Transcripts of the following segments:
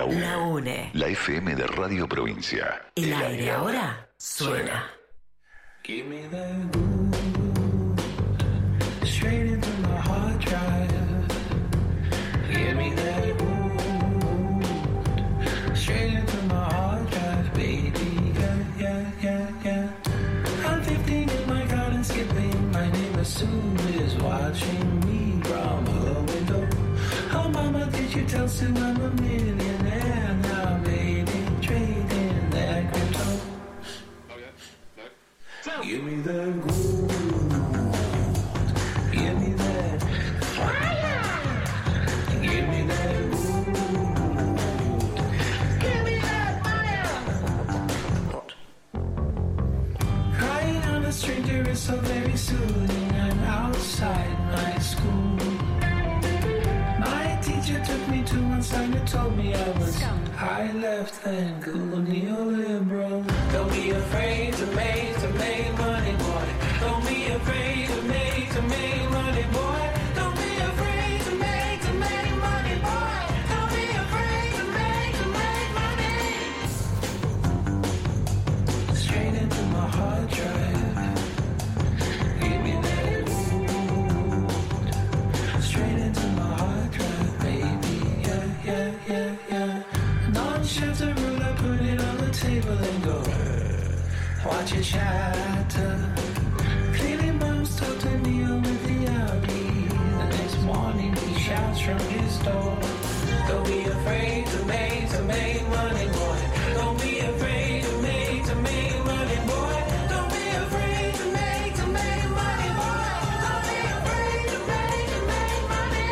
La UNE. La UNE. La FM de Radio Provincia. El aire ahora suena. Give me that groove, straight into my hard drive. Give me that groove, straight into my hard drive, baby. Yeah. I'm 15 in my garden skipping. My neighbor Sue is watching me from her window. Oh, mama, did you tell Sue I'm a millionaire now, baby? Trading that crypto. Give me that gold. Give me that fire. Give me that gold. Give me that fire. Crying on a stranger is so very soothing. I'm outside my school. My teacher took me to one side and told me I was high left and cool neoliberal. Don't be afraid to make money, boy. Don't be afraid to make money, boy. Don't be afraid to make money, boy. Don't be afraid to make money. Straight into my hard drive. Give me that gold. Straight into my hard drive, baby. Yeah. Non-shelter rule, I put it on the table and go. Watch it shatter. Cleaning moms talk to me over the Audi. The next morning he shouts from his door. Don't be afraid to make money, boy. Don't be afraid to make money, boy. Don't be afraid to make money, boy. Don't be afraid to make money.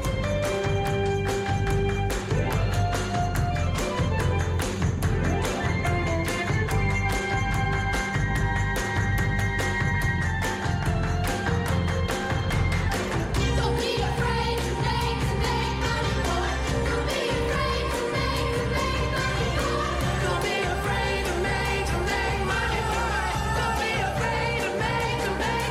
Don't be afraid to make money, boy. Don't be afraid to make money, boy. Don't be afraid to make money, boy. Don't be afraid to make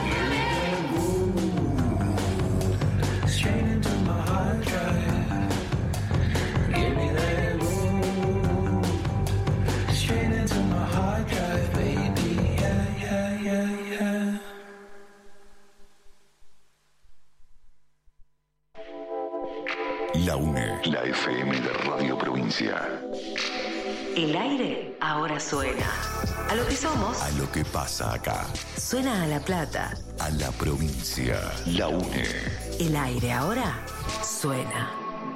money. Straight into my hard drive. Give me that gold. Straight into my hard drive, baby. Yeah. La UNE. La FM de Radio Provincia. El aire ahora suena. A lo que somos, A lo que pasa acá. suena a La Plata. A la provincia. La UNE. El aire ahora suena.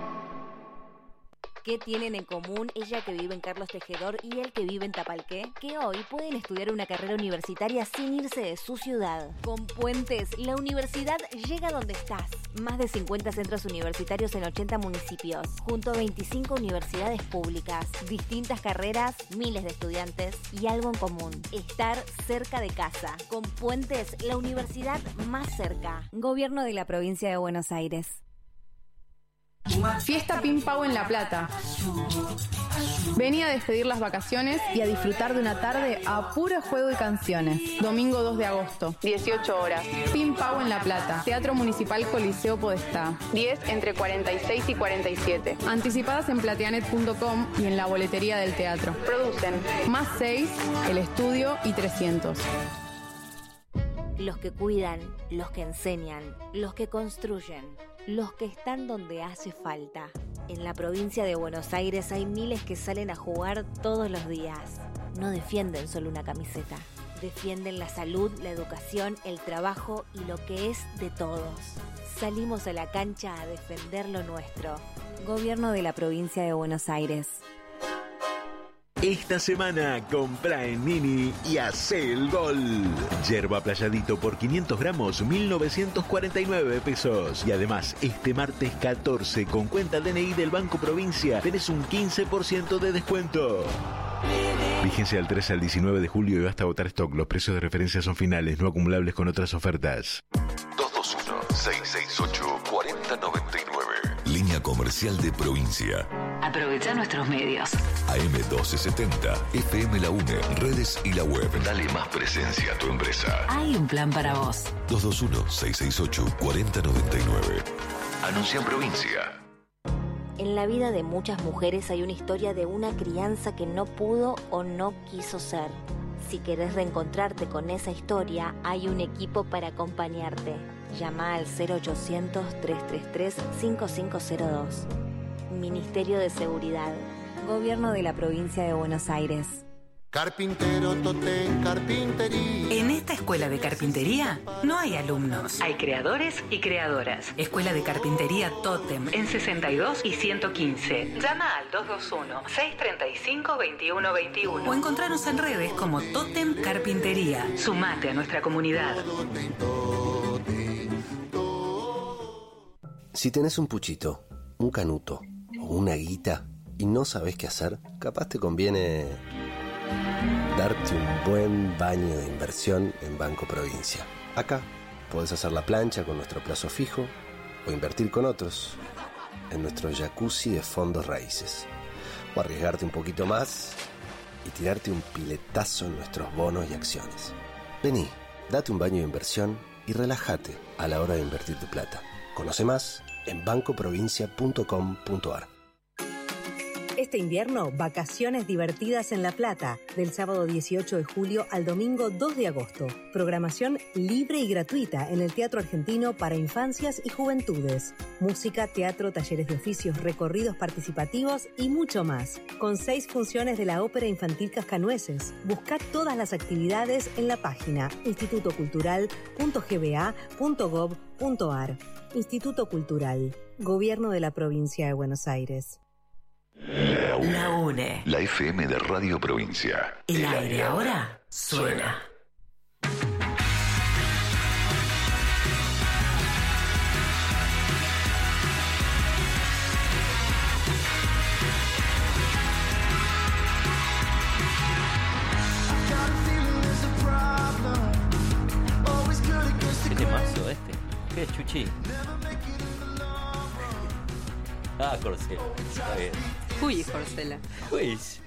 ¿Qué tienen en común ella que vive en Carlos Tejedor y él que vive en Tapalqué? Que hoy pueden estudiar una carrera universitaria sin irse de su ciudad. Con Puentes, la universidad llega donde estás. Más de 50 centros universitarios en 80 municipios, junto a 25 universidades públicas, distintas carreras, miles de estudiantes y algo en común: estar cerca de casa. Con Puentes, la universidad más cerca. Gobierno de la provincia de Buenos Aires. Fiesta Pim Pau en La Plata. Vení a despedir las vacaciones y a disfrutar de una tarde a puro juego y canciones. Domingo 2 de agosto, 18 horas. Pim Pau en La Plata. Teatro Municipal Coliseo Podestá. 10 entre 46 y 47. Anticipadas en plateanet.com y en la boletería del teatro. Producen Más 6, El Estudio y 300. Los que cuidan, los que enseñan, los que construyen, los que están donde hace falta. En la provincia de Buenos Aires hay miles que salen a jugar todos los días. No defienden solo una camiseta. Defienden la salud, la educación, el trabajo y lo que es de todos. Salimos a la cancha a defender lo nuestro. Gobierno de la provincia de Buenos Aires. Esta semana compra en Nini y hace el gol. Yerba Playadito por 500 gramos, 1.949 pesos. Y además, este martes 14, con cuenta DNI del Banco Provincia, tenés un 15% de descuento. Vigencia del 3 al 19 de julio y basta agotar stock. Los precios de referencia son finales, no acumulables con otras ofertas. 221-668-4099. Línea comercial de provincia. Aprovecha nuestros medios. AM1270, FM La UNE, redes y la web. Dale más presencia a tu empresa. Hay un plan para vos. 221-668-4099. Anuncia en provincia. En la vida de muchas mujeres hay una historia de una crianza que no pudo o no quiso ser. Si querés reencontrarte con esa historia, hay un equipo para acompañarte. Llama al 0800-333-5502. Ministerio de Seguridad. Gobierno de la Provincia de Buenos Aires. Carpintero Totén Carpintería. En esta escuela de carpintería no hay alumnos. Hay creadores y creadoras. Escuela de Carpintería Totem en 62 y 115. Llama al 221-635-2121 o encontrarnos en redes como Totem Carpintería. Sumate a nuestra comunidad. Si tenés un puchito, un canuto o una guita y no sabés qué hacer, capaz te conviene darte un buen baño de inversión en Banco Provincia. Acá podés hacer la plancha con nuestro plazo fijo o invertir con otros en nuestro jacuzzi de fondos raíces. O arriesgarte un poquito más y tirarte un piletazo en nuestros bonos y acciones. Vení, date un baño de inversión y relájate a la hora de invertir tu plata. Conoce más en bancoprovincia.com.ar. Este invierno, vacaciones divertidas en La Plata, del sábado 18 de julio al domingo 2 de agosto. Programación libre y gratuita en el Teatro Argentino para infancias y juventudes. Música, teatro, talleres de oficios, recorridos participativos y mucho más. Con 6 funciones de la Ópera Infantil Cascanueces. Buscá todas las actividades en la página institutocultural.gba.gov.ar. Instituto Cultural. Gobierno de la Provincia de Buenos Aires. La UNE. La FM de Radio Provincia. El aire ahora suena. ¿Qué temazo este? ¿Qué es, Chuchi? Ah, Corsela. Está bien. Uy, Corsela. Pues.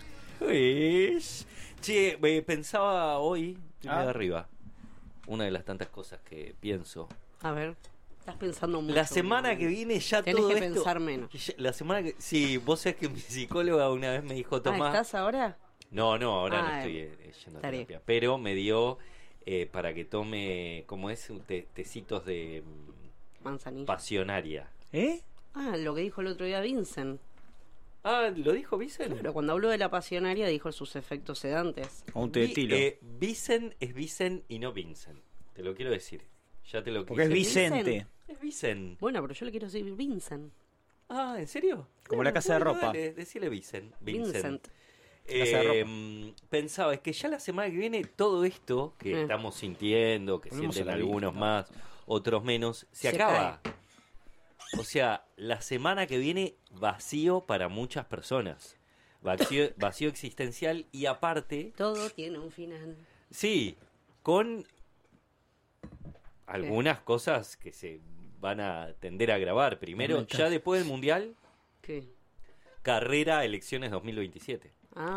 Che, pensaba hoy, de arriba, una de las tantas cosas que pienso. A ver, estás pensando mucho. La semana que viene ya tenés todo que esto... pensar menos. La semana que... Sí, vos sabés que mi psicóloga una vez me dijo, Tomás... ¿Estás ahora? No, ahora no estoy yendo a terapia. Pero me dio para que tome, como es, tecitos de... manzanilla. Pasionaria. Lo que dijo el otro día Vincent. Ah, ¿lo dijo Vincent? Claro, cuando habló de la pasionaria dijo sus efectos sedantes. O un té de tilo. Vincent es Vincent y no Vincent. Te lo quiero decir. Ya te lo Porque es Vicente. Es Vincent. Bueno, pero yo le quiero decir Vincent. Ah, ¿en serio? Como la casa de ropa. Dale, decile Vincent. Vincent. Pensaba, es que ya la semana que viene todo esto que estamos sintiendo, que sienten algunos más, otros menos, se acaba. Cae. O sea, la semana que viene vacío para muchas personas. Vacío existencial y aparte... Todo tiene un final. Sí, con algunas cosas que se van a tender a agravar. Primero, ya después del Mundial... ¿Qué? Carrera, elecciones 2027.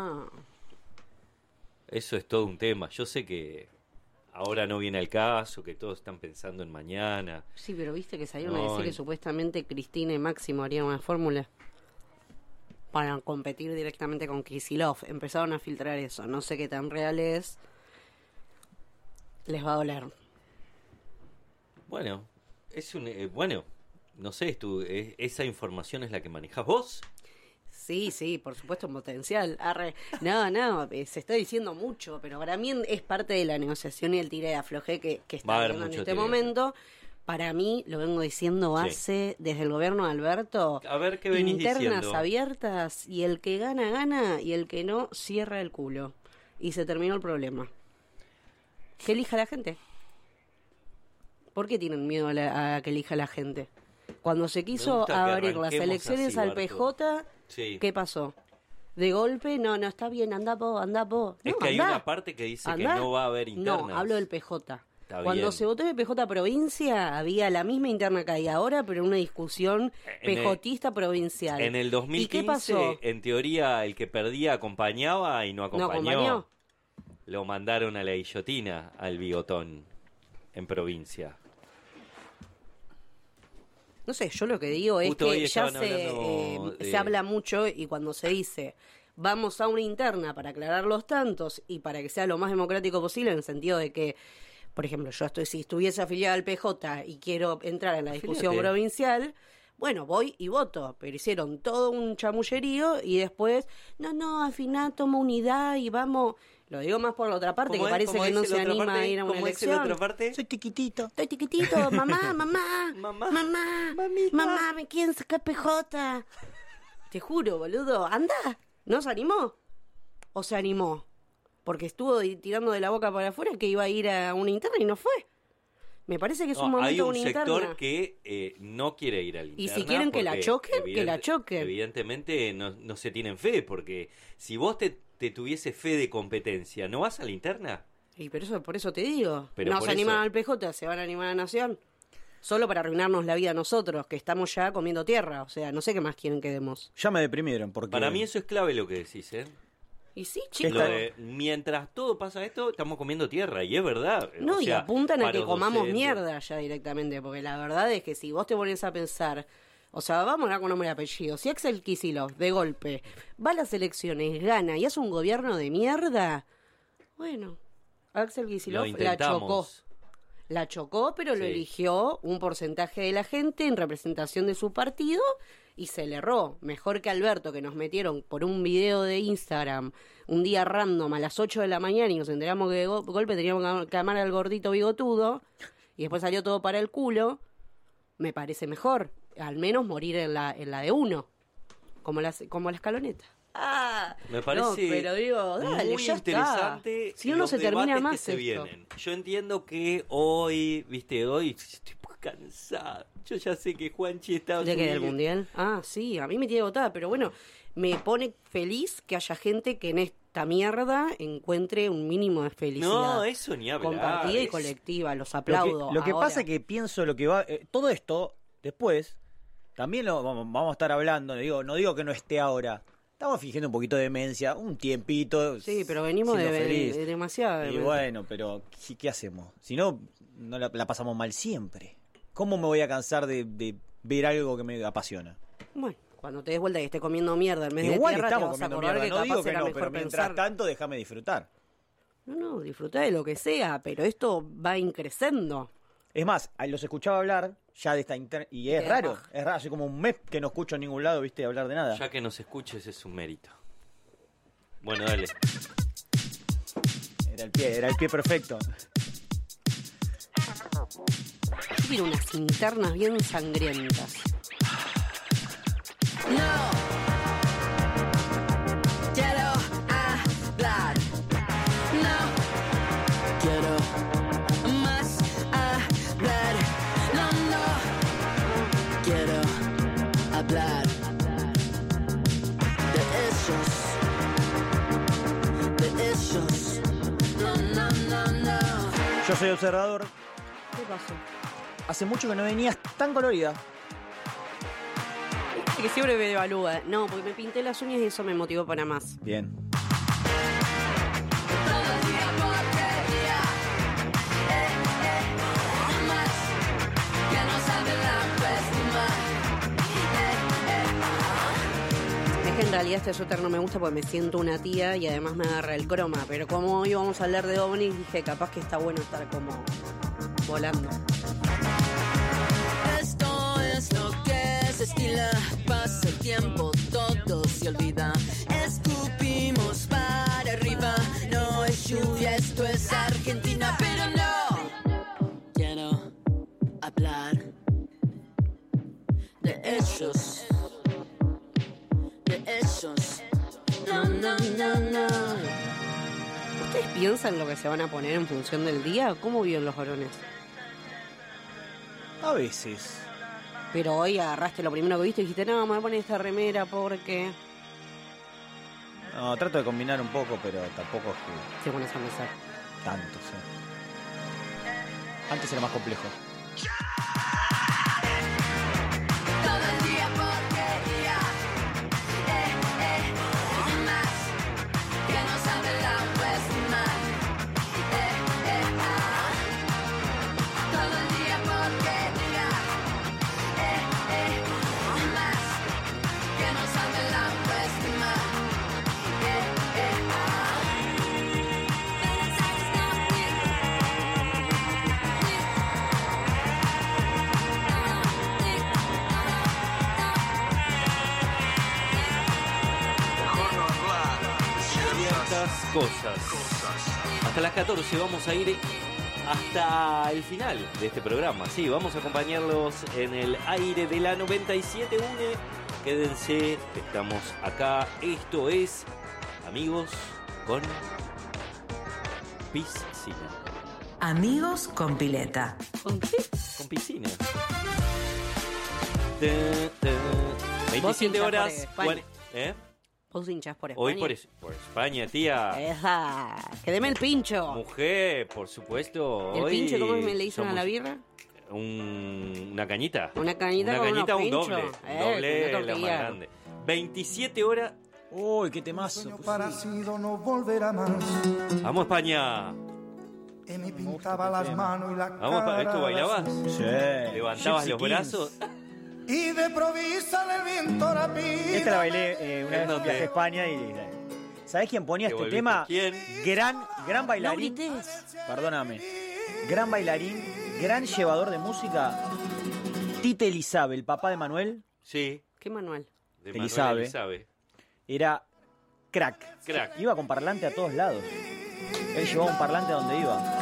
Eso es todo un tema. Yo sé que ahora no viene al caso, que todos están pensando en mañana. Sí, pero viste que salieron a decir que supuestamente Cristina y Máximo harían una fórmula para competir directamente con Kicillof. Empezaron a filtrar eso. No sé qué tan real es. Les va a doler. Bueno, es un... no sé, esa información es la que manejas vos. Sí, por supuesto, un potencial. No, se está diciendo mucho, pero para mí es parte de la negociación y el tire de afloje que está habiendo en este momento. Para mí, lo vengo diciendo desde el gobierno de Alberto. A ver, ¿qué venís internas diciendo? Abiertas, y el que gana, gana, y el que no, cierra el culo. Y se terminó el problema. Que elija la gente. ¿Por qué tienen miedo a que elija la gente? Cuando se quiso abrir las elecciones al PJ... Sí. ¿Qué pasó? De golpe, no, está bien, anda po. No, es que hay una parte que dice que no va a haber internas. No, hablo del PJ. Está Cuando bien. se votó en el PJ provincia, había la misma interna que hay ahora, pero una discusión PJista provincial. En el 2015, ¿Y qué pasó? En teoría, el que perdía acompañaba y no acompañó. ¿No acompañó? Lo mandaron a la guillotina, al bigotón, en provincia. No sé, yo lo que digo es Justo hoy que ya estaban hablando de- se habla mucho y cuando se dice vamos a una interna para aclarar los tantos y para que sea lo más democrático posible, en el sentido de que, por ejemplo, si estuviese afiliada al PJ y quiero entrar en la discusión Afiliate. provincial, bueno, voy y voto, pero hicieron todo un chamullerío y después, no, al final toma unidad y vamos... Lo digo más por la otra parte, que ¿Cómo es? parece ¿Cómo que no dice se la otra anima parte? a ir a una ¿Cómo dice la elección. otra parte? Soy tiquitito. Estoy tiquitito, mamá, mamá, me quieren sacar PJ. Te juro, boludo, anda, ¿no se animó? ¿O se animó? Porque estuvo tirando de la boca para afuera que iba a ir a una interna y no fue. Me parece que es un No, momento hay de un una sector interna. que no quiere ir al interna. Y si quieren que la porque choquen, que la choquen. Evidentemente no se tienen fe, porque si vos te tuviese fe de competencia, ¿no vas a la interna? Y pero por eso te digo. Pero No por se animan eso- al PJ, se van a animar a Nación. Solo para arruinarnos la vida a nosotros, que estamos ya comiendo tierra. O sea, no sé qué más quieren que demos. Ya me deprimieron porque... Para mí eso es clave lo que decís, ¿eh? Y sí, chicos. Lo de, mientras todo pasa esto, estamos comiendo tierra, y es verdad. No, O y sea, apuntan a para que los comamos docentes. mierda ya directamente, porque la verdad es que si vos te pones a pensar, o sea, vamos a hablar con nombre y apellido, si Axel Kicillof, de golpe, va a las elecciones, gana y hace un gobierno de mierda, bueno, Axel Lo Kicillof la intentamos. chocó. La chocó, pero lo Sí. eligió un porcentaje de la gente en representación de su partido y se le erró. Mejor que Alberto, que nos metieron por un video de Instagram un día random a las 8 de la mañana y nos enteramos que de golpe teníamos que amar al gordito bigotudo y después salió todo para el culo. Me parece mejor, al menos morir en la de uno, como la escaloneta. Ah, Me parece no, pero digo, dale, muy ya interesante está. Si no, no los se termina debates más que se esto. vienen. Yo entiendo que hoy estoy cansado. Yo ya sé que Juanchi está... ¿De qué? ¿Del mundial? Ah, sí, a mí me tiene botada, pero bueno, me pone feliz que haya gente que en esta mierda encuentre un mínimo de felicidad. No, eso ni hablar. Compartida y Es- colectiva, los aplaudo. Lo que ahora. pasa es que pienso lo que va... todo esto, después, también lo vamos a estar hablando, no digo que no esté ahora. Estamos fingiendo un poquito de demencia, un tiempito. Sí, pero venimos siendo feliz. de demasiado. Y bueno, pero ¿qué hacemos? Si no, la pasamos mal siempre. ¿Cómo me voy a cansar de ver algo que me apasiona? Bueno, cuando te des vuelta y estés comiendo mierda en vez de Igual tierra, te estamos vas a comiendo acordar mierda, que no capaz digo que era no, mejor pero mientras pensar. tanto déjame disfrutar. No, disfruta de lo que sea, pero esto va increciendo. Es más, los escuchaba hablar ya de esta y es Qué raro, paja. es raro, hace como un mes que no escucho en ningún lado, viste, hablar de nada. Ya que nos escuches es un mérito. Bueno, dale. Era el pie perfecto. Yo quiero unas internas bien sangrientas. Quiero hablar. No quiero más hablar. No quiero hablar de ellos. No. Yo soy observador. ¿Qué pasó? Hace mucho que no venías tan colorida. Que siempre me devalúa. No, porque me pinté las uñas y eso me motivó para más. Bien. Es que en realidad este suéter no me gusta porque me siento una tía y además me agarra el croma. Pero como hoy vamos a hablar de ovnis, dije capaz que está bueno estar como volando. Esto es lo que se estila. Pasa el tiempo, todo se olvida. Escupimos para arriba. No es lluvia, esto es Argentina, pero no quiero hablar de ellos. De ellos. No. ¿Ustedes piensan lo que se van a poner en función del día? ¿Cómo viven los varones? A veces. Pero hoy agarraste lo primero que viste y dijiste, no, me voy a poner esta remera porque... No, trato de combinar un poco, pero tampoco es que Te pones a pensar. tanto, sí. Antes era más complejo. Todo el día porquería. Más que no sabe la próxima. Todo el día porquería. cosas. Hasta las 14 vamos a ir hasta el final de este programa. Sí, vamos a acompañarlos en el aire de la 97.1. Quédense, estamos acá. Esto es Amigos con Piscina. Amigos con pileta. ¿Con qué? Con piscina. 27 horas. ¿Eh? Vos hinchás por España. Hoy por España, tía. Esa. Que deme el pincho. Mujer, por supuesto. ¿El hoy pincho cómo me le dicen a somos la birra? Una cañita. Una cañita con cañita, unos un doble. pinchos. Doble, con una la más tortilla. grande. 27 horas. Uy, qué temazo. Parecido no volverá más. Vamos, España. Y me pintaba las manos y la cara. Vamos, ¿esto bailabas? Sí. ¿Levantabas Gypsy los Kings. brazos? Y de provisa el viento rapide. Esta la bailé una vez en un viaje a España y... ¿Sabés quién ponía ¿Te este volviste? tema? ¿Quién? Gran bailarín. No grites. Perdóname. Gran bailarín, gran llevador de música. Tite Elizabe, el papá de Manuel. Sí. ¿Qué manual? De Elizabe. Elizabe. Era crack. Crack. Iba con parlante a todos lados. Él llevaba un parlante a donde iba.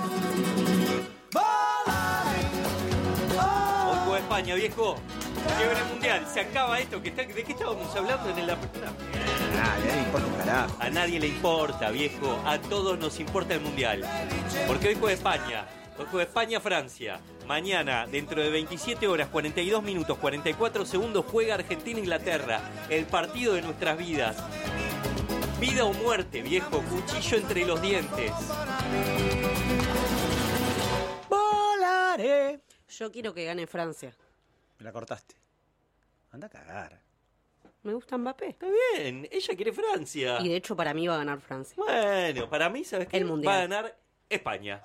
Hoy juega España, viejo. Fiebre mundial. Se acaba esto. ¿De qué estábamos hablando en la apertura? Ah, ya le importa un carajo. A nadie le importa, viejo. A todos nos importa el mundial. Porque hoy juega España. Hoy juega España-Francia. Mañana, dentro de 27 horas, 42 minutos, 44 segundos, juega Argentina-Inglaterra. El partido de nuestras vidas. Vida o muerte, viejo. Cuchillo entre los dientes. Volaré. Yo quiero que gane Francia. Me la cortaste. Anda a cagar. Me gusta Mbappé. Está bien. Ella quiere Francia. Y de hecho para mí va a ganar Francia. Bueno, para mí, ¿sabes qué? El mundial. Va a ganar España.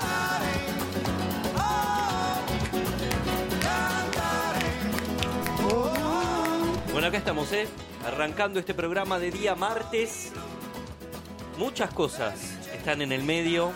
Bueno, acá estamos, arrancando este programa de día martes. Muchas cosas están en el medio.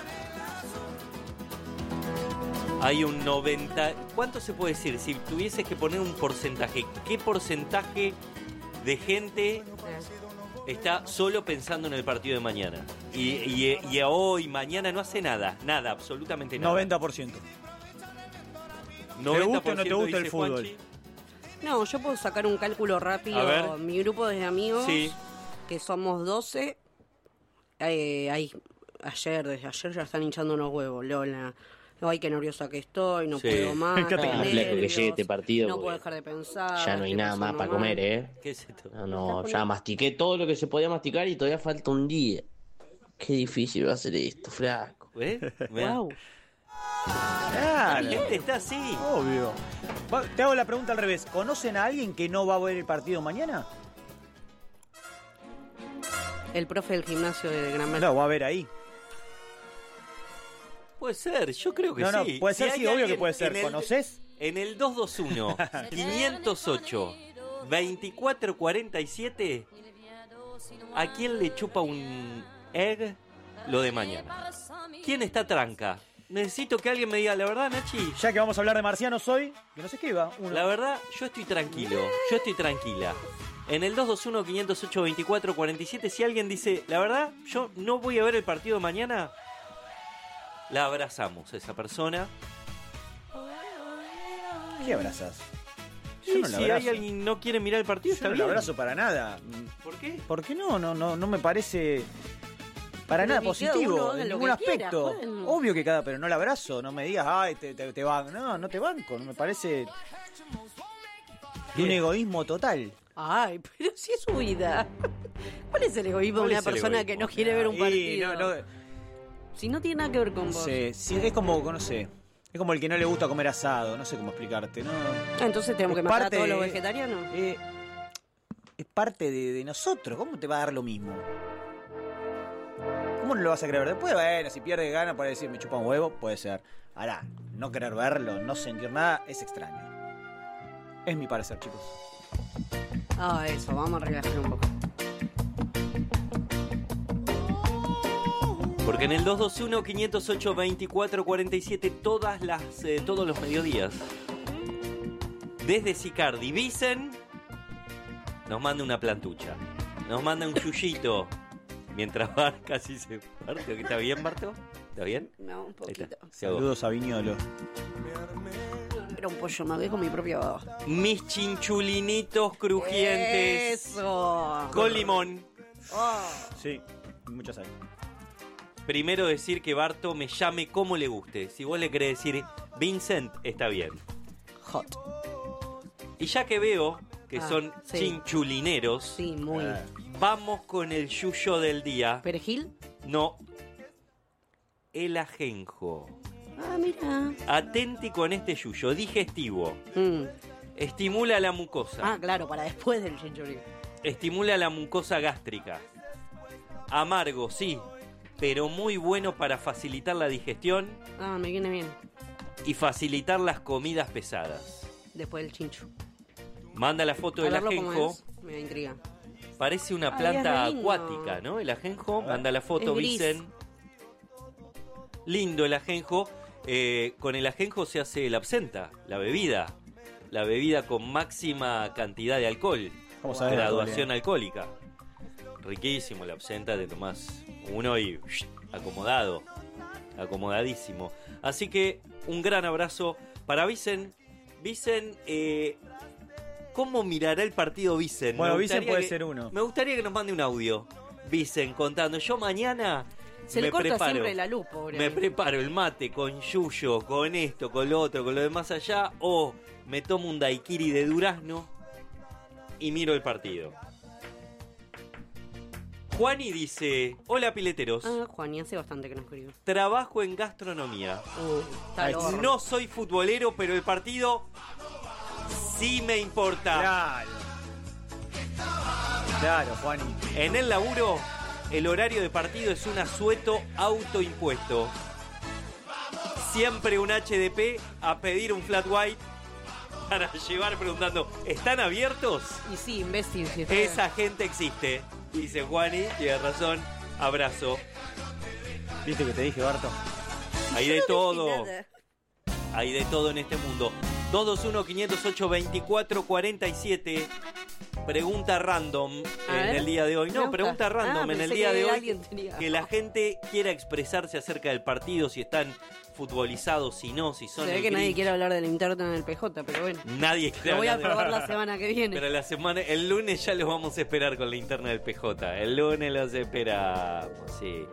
Hay un 90... ¿Cuánto se puede decir? Si tuvieses que poner un porcentaje, ¿qué porcentaje de gente está solo pensando en el partido de mañana? Y hoy, mañana no hace nada, absolutamente nada. 90%. 90% ¿Te gusta o no te gusta el dice fútbol? Juanchi. No, yo puedo sacar un cálculo rápido. A ver. Mi grupo de amigos, Sí. que somos 12, desde ayer ya están hinchando unos huevos, Lola. Ay, qué nerviosa que estoy, no Sí. puedo más. Flaco, tengo que llegue nervios, este partido, no porque puedo dejar de pensar. ya no hay estoy nada más pasando para mal. comer, ¿eh? ¿Qué es esto? No, ya mastiqué todo lo que se podía masticar y todavía falta un día. Qué difícil va a ser esto, flaco. Mirá. Wow. Claro. La gente está así. Obvio. Te hago la pregunta al revés. ¿Conocen a alguien que no va a ver el partido mañana? El profe del gimnasio de Gran Belgrano. No, va a ver ahí. Puede ser, yo creo que No, no, sí. puede ser, Si sí, hay obvio que alguien puede ser. en el- ¿Conoces? En el 221 508 2447, ¿a quién le chupa un egg lo de mañana? ¿Quién está tranca? Necesito que alguien me diga la verdad, Nachi. Ya que vamos a hablar de marcianos hoy, que nos escriba. La verdad, yo estoy tranquilo. Yo estoy tranquila. En el 221 508 2447, si alguien dice, la verdad, yo no voy a ver el partido de mañana, la abrazamos a esa persona. ¿Qué abrazas? Y no la si abrazo. hay alguien que no quiere mirar el partido, Yo está no bien. lo abrazo para nada. ¿Por qué? Porque no me parece para Pero nada que cada positivo uno haga en lo ningún que quiera, aspecto. Juan. Obvio que pero no la abrazo, no me digas, ay, te banco. No te banco, no me parece de un egoísmo total. Ay, pero si es su vida. ¿Cuál es el egoísmo de ¿Cuál una es el persona egoísmo? que no quiere ver un Y partido? no Si no tiene nada que ver con vos. sé, sí, es como, no sé, es como el que no le gusta comer asado, no sé cómo explicarte, ¿no? Ah, entonces tenemos que Es matar a parte todos los de- vegetarianos. Es parte de nosotros, ¿cómo te va a dar lo mismo? ¿Cómo no lo vas a querer ver? Después, bueno, si pierde gana para decir me chupa un huevo, puede ser. Ahora, no querer verlo, no sentir nada, es extraño. Es mi parecer, chicos. Ah, eso, vamos a relajar un poco. Porque en el 221 508 2447 todos los mediodías, desde Sicardi Vicen nos manda una plantucha, nos manda un yuyito, Mientras Bar casi se parte. ¿Está bien, Barto? ¿Está bien? No, un poquito. Saludos a Viñolo. Era un pollo, me con mi propia voz. Mis chinchulinitos crujientes. ¡Eso! Con limón. Oh. Sí, mucha sal. Primero decir que Barto me llame como le guste. Si vos le querés decir Vincent, está bien. Hot. Y ya que veo que son sí. chinchulineros, Sí, muy. vamos con el yuyo del día. ¿Perejil? No. El ajenjo. Ah, mira. Atenti con este yuyo, digestivo. Estimula la mucosa. Ah, claro, para después del chinchulín. Estimula la mucosa gástrica. Amargo, sí, pero muy bueno para facilitar la digestión Ah, me viene bien. y facilitar las comidas pesadas. Después del chinchu. Manda la foto del A verlo cómo ajenjo. es, me intriga. Parece una Ay, planta es lindo. acuática, ¿no? El ajenjo. Manda la foto, Es gris. Vicen. Lindo el ajenjo. Con el ajenjo se hace la absenta, la bebida. La bebida con máxima cantidad de alcohol. Vamos a ver, Graduación alcohólica. Riquísimo la absenta, te tomás uno y acomodado. Acomodadísimo. Así que un gran abrazo para Vicen. Vicen, ¿cómo mirará el partido Vicen? Bueno, Me Vicen gustaría puede que- ser uno. Me gustaría que nos mande un audio. Vicen contando. Yo mañana Se me le corta preparo. siempre la luz, pobre. Me preparo el mate con yuyo, con esto, con lo otro, con lo de más allá, o me tomo un daiquiri de durazno y miro el partido. Juani dice, hola pileteros, Ah, Juan, y hace bastante que no escribo. trabajo en gastronomía. Está al horno. No soy futbolero, pero el partido sí me importa. Claro. Claro, Juani. En el laburo, el horario de partido es un asueto autoimpuesto. Siempre un HDP a pedir un flat white para llevar preguntando, ¿están abiertos? Y sí, imbécil. Si está- Esa gente existe. Dice Juani, tiene razón. Abrazo. ¿Viste que te dije, Barto? Hay de todo. Nada. Hay de todo en este mundo. 221-508-2447. Pregunta random A en ver. el día de hoy. Me No, gusta. pregunta random en el pensé día que de hoy. alguien tenía. Que la gente quiera expresarse acerca del partido, si están futbolizados, si no, si son Se ve el que nadie Grinch. quiere hablar del interno en el PJ, pero bueno. Nadie quiere Lo voy a hablar de- probar la semana que viene. Pero el lunes ya los vamos a esperar con la interna del PJ. El lunes los esperamos, sí.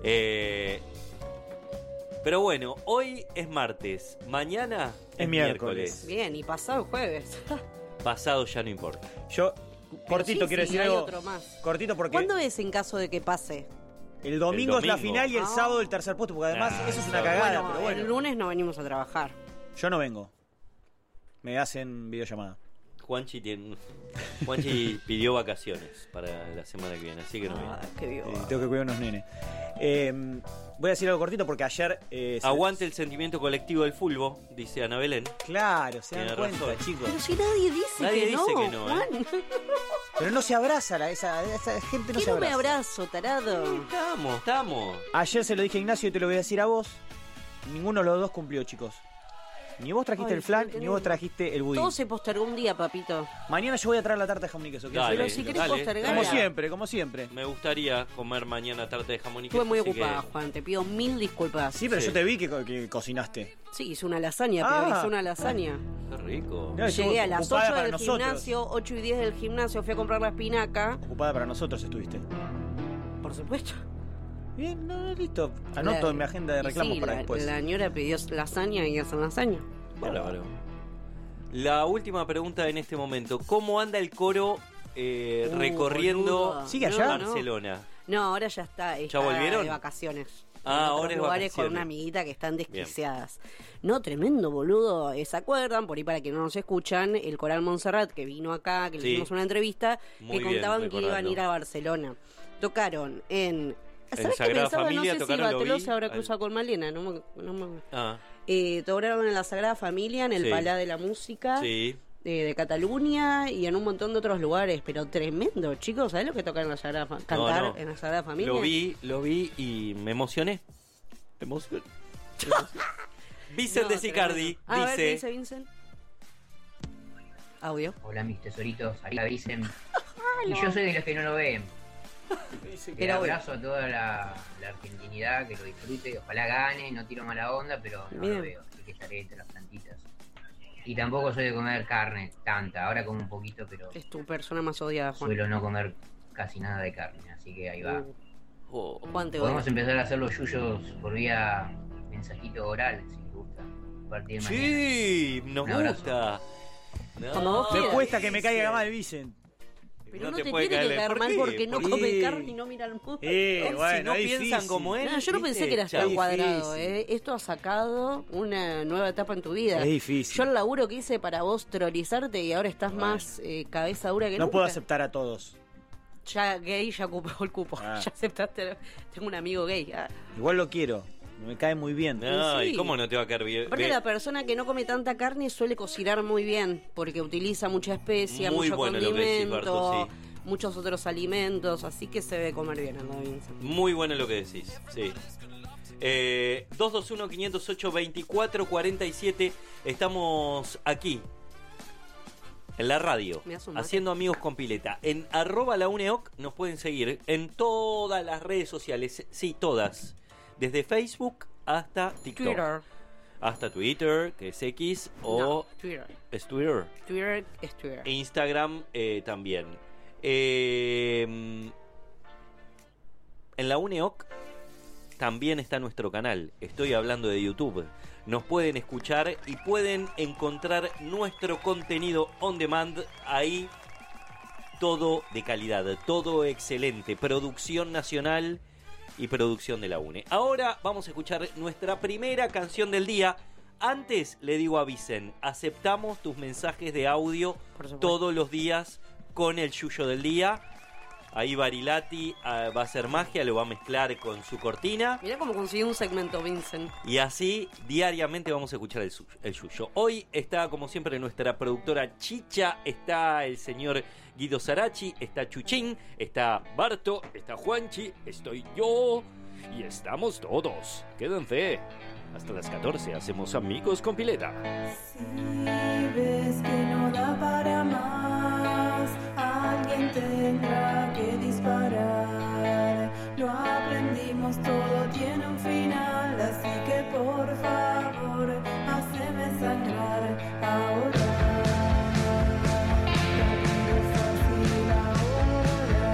Pero bueno, hoy es martes. Mañana es miércoles. Bien, y pasado jueves. Pasado ya no importa. Yo, cortito, sí, quiero sí, decir hay algo. otro más. Cortito porque ¿Cuándo es en caso de que pase? el domingo es la domingo. final y el Ah. sábado el tercer puesto, porque además Ah, eso es el una sábado. cagada, Bueno, pero bueno. el lunes no venimos a trabajar. Yo no vengo. Me hacen videollamada. Juanchi pidió vacaciones para la semana que viene, así que no viene. Ah, qué vivo. Tengo que cuidar unos nenes. Voy a decir algo cortito porque ayer... Aguante el sentimiento colectivo del fulbo, dice Ana Belén. Claro, se dan Tiene cuenta, razón. chicos. Pero si nadie dice Nadie que dice no, que no, Juan. Pero no se abraza, esa gente no ¿Qué se no me abraza. abrazo, tarado? Estamos. Ayer se lo dije a Ignacio y te lo voy a decir a vos. Ninguno de los dos cumplió, chicos. Ni vos trajiste Ay, el flan, qué ni vos lindo. trajiste el budín. Todo se postergó un día, papito. Mañana yo voy a traer la tarta de jamón y queso. ¿qué Dale, haces? Pero si querés dale. postergar. Como siempre, como siempre. Me gustaría comer mañana tarta de jamón y queso. Estuve muy así que- ocupada, Juan. Te pido 1000 disculpas. Sí, pero Sí. yo te vi que cocinaste. Sí, hice una lasaña, Ah. pero hice una lasaña. Qué rico. No, estuvo Llegué a las ocupada 8 para del nosotros. gimnasio, 8 y 10 del gimnasio, fui a comprar la espinaca. Ocupada para nosotros estuviste. Por supuesto. Bien, no, listo. Anoto en mi agenda de Y reclamos sí, para la, después. La señora pidió lasaña y hacen lasaña. Bárbaro. La última pregunta en este momento. ¿Cómo anda el coro recorriendo boludo. ¿Sigue allá? Barcelona? No, ahora ya está. ¿Ya volvieron? De vacaciones. Ah, En otros ahora es lugares vacaciones. con una amiguita que están desquiciadas. No, tremendo, boludo. ¿Se acuerdan? Por ahí para que no nos escuchan, el Coral Montserrat que vino acá, que le Sí. hicimos una entrevista, Muy que bien, contaban que iban a recordando. ir a Barcelona. Tocaron en... ¿Sabés qué Sagrada pensaba? Familia No sé si tocaron, lo Bateló vi. se habrá cruzado con Malena. No me... Ah, tocaron en la Sagrada Familia, en el Sí. Palau de la Música. sí. De Cataluña y en un montón de otros lugares, pero tremendo, chicos. ¿Sabés lo que tocan en la Sagrada cantar No. en la Sagrada Familia? Lo vi y me emocioné. Me emocioné. Vicente No, de Sicardi tremendo. A ver, ¿qué dice... dice Vincent? Audio. Hola mis tesoritos, acá dicen. Y yo soy de los que no lo ven. Era abrazo a toda la argentinidad, que lo disfrute, ojalá gane, no tiro mala onda, pero no Bien. lo veo, así que estaré entre las plantitas. Y tampoco soy de comer carne tanta, ahora como un poquito, pero Es tu persona más odiada, Juan. suelo no comer casi nada de carne, así que ahí va. Juan, te Podemos odio. empezar a hacer los yuyos por vía mensajito oral, si les gusta. A partir de mañana. Sí, nos Un abrazo. gusta. No, Cuando vos Me quieras. cuesta que me caiga mal Vicent. Pero no te te puede tiene que caer. caer ¿Por mal qué? porque no ¿Por come qué? carne y no mira al mundo. Bueno, si no es piensan difícil. como él. No, yo no ¿viste? pensé que eras Chau. tan cuadrado, difícil. Esto ha sacado una nueva etapa en tu vida. Es difícil. Yo el laburo que hice para vos trollizarte y ahora estás más cabeza dura que No nunca. puedo aceptar a todos. Ya gay, ya ocupó el cupo. Ah. Ya aceptaste. Tengo un amigo gay. Ah. Igual lo quiero. Me cae muy bien. No, Sí. ¿y cómo no te va a caer bien? Aparte, la persona que no come tanta carne suele cocinar muy bien, porque utiliza mucha especia, Muy mucho bueno lo que decís, condimento, Barto, muchos otros alimentos, así que se debe comer bien en la Vincent. Muy bueno lo que decís, sí. 221-508-2447. Estamos aquí, en la radio, ¿Me das un mate? haciendo amigos con pileta. En @launeoc nos pueden seguir en todas las redes sociales. Sí, todas. Desde Facebook hasta TikTok. Twitter. Hasta Twitter, que es X, o No, Twitter. es Twitter. Twitter es Twitter. Instagram también. En la UNEOC también está nuestro canal. Estoy hablando de YouTube. Nos pueden escuchar y pueden encontrar nuestro contenido on demand ahí. Todo de calidad, todo excelente. Producción nacional y producción de la UNE. Ahora vamos a escuchar nuestra primera canción del día. Antes le digo a Vicen, aceptamos tus mensajes de audio todos los días con el yuyo del día. Ahí Barilati va a hacer magia, lo va a mezclar con su cortina. Mirá cómo consiguió un segmento, Vincent. Y así diariamente vamos a escuchar el yuyo. Hoy está, como siempre, nuestra productora Chicha, está el señor Guido Sarachi, está Chuchín, está Barto, está Juanchi, estoy yo y estamos todos. Quédense. Hasta las 14 hacemos amigos con pileta. Si ves que no da para más, alguien tendrá que disparar. Lo aprendimos, todo tiene un final, así que por favor, haceme sangrar ahora. Rápido, fácil ahora.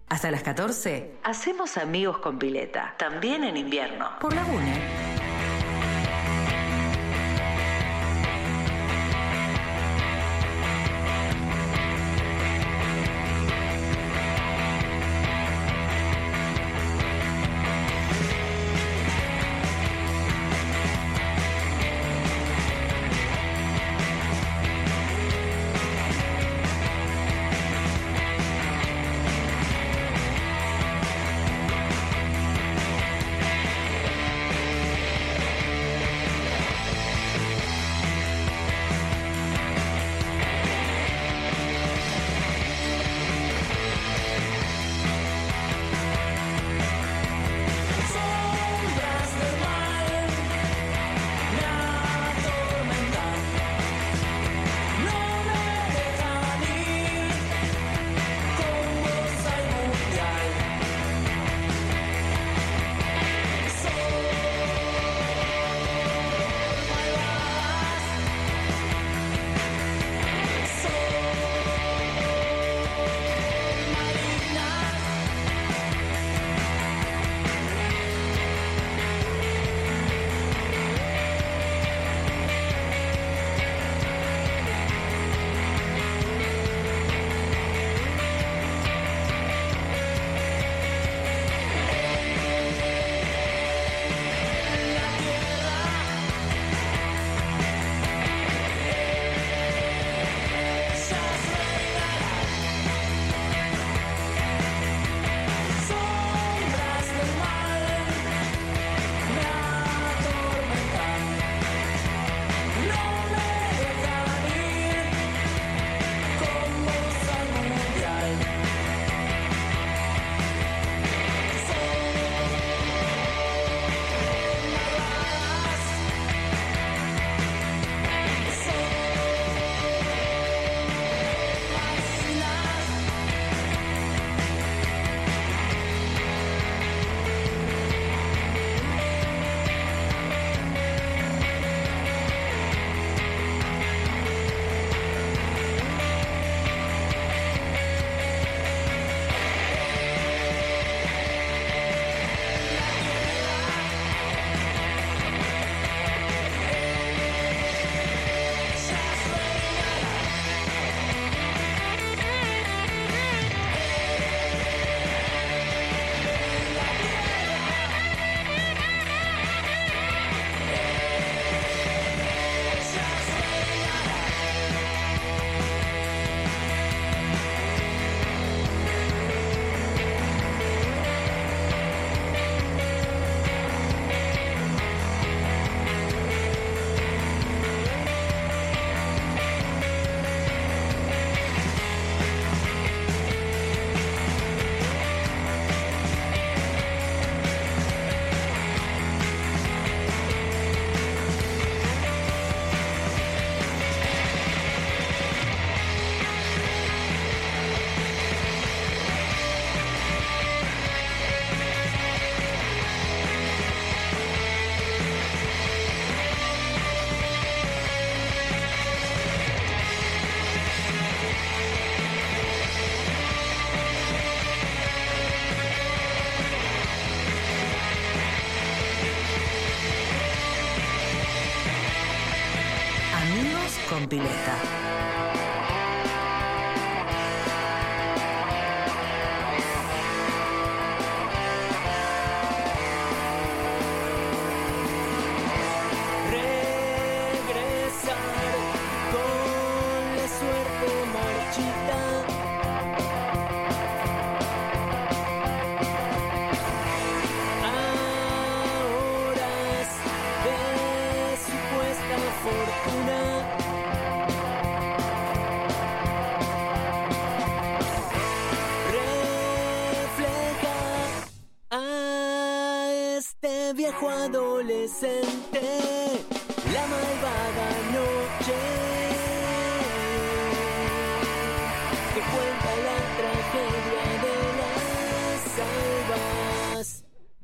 Hasta las 14, hacemos amigos con pileta, también en invierno, por la UNE. con pileta. Viejo adolescente, la malvada noche que cuenta la tragedia de las albas.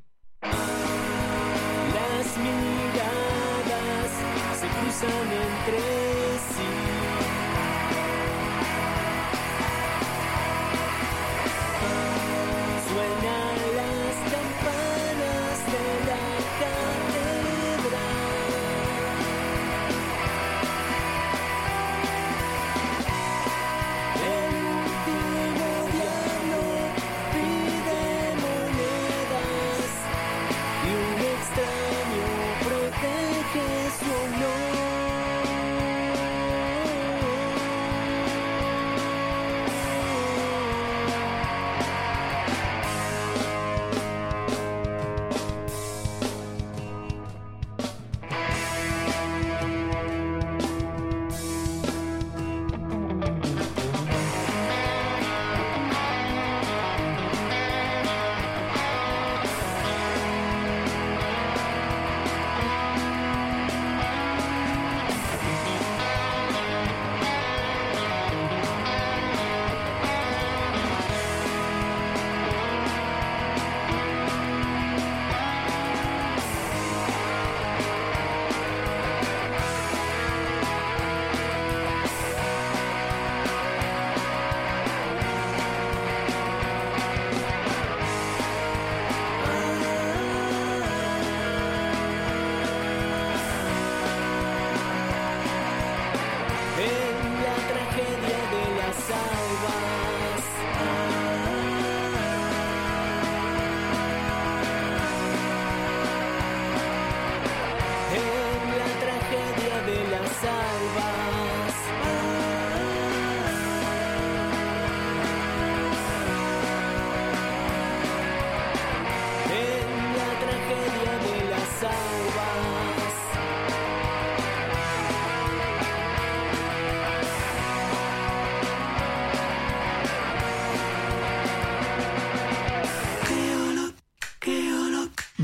Las miradas se cruzan entre sí.